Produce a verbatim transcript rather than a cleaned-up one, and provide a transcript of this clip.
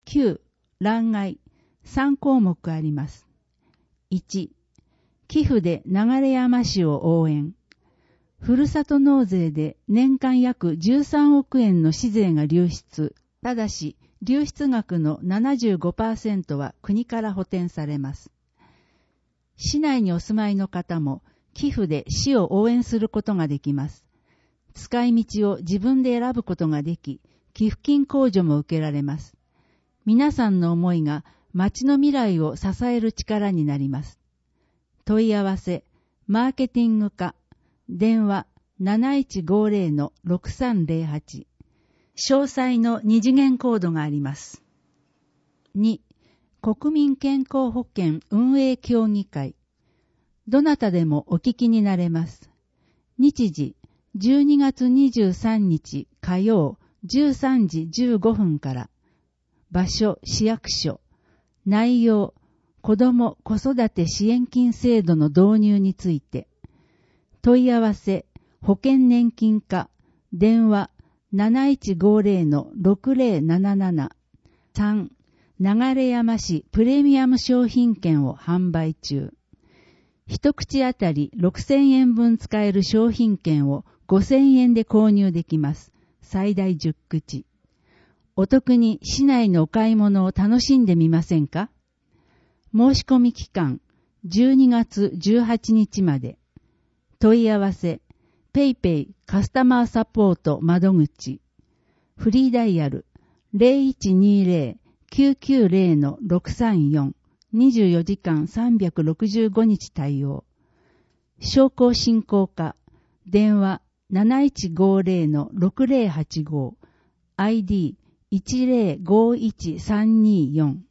旧、欄外、さん項目あります。いち、寄付で流山市を応援。ふるさと納税で年間約じゅうさんおくえんの市税が流出。ただし、流出額の ななじゅうごパーセント は国から補填されます。市内にお住まいの方も寄付で市を応援することができます。使い道を自分で選ぶことができ、寄付金控除も受けられます。皆さんの思いが町の未来を支える力になります。問い合わせ、マーケティング課、電話 なないちごぜろ のろくさんぜろはち。詳細の二次元コードがあります。に、国民健康保険運営協議会。どなたでもお聞きになれます。日時、じゅうにがつにじゅうさんにち火曜じゅうさんじじゅうごふんから。場所、市役所。内容、子ども子育て支援金制度の導入について。問い合わせ、保険年金課、電話 なないちごぜろ のろくぜろなななな。さん、流山市プレミアム商品券を販売中。一口あたりろくせんえんぶん使える商品券をごせんえんで購入できます。最大じゅっくち。お得に市内のお買い物を楽しんでみませんか？申し込み期間、じゅうにがつじゅうはちにちまで。問い合わせ、ペイペイカスタマーサポート窓口。フリーダイヤル ゼロいちにぜろ きゅうきゅうぜろ のろくさんよん。にじゅうよじかんさんびゃくろくじゅうごにち対応。商工振興課、電話 なないちごぜろ のろくぜろはちご。アイディーいちぜろごいちさんにーよん。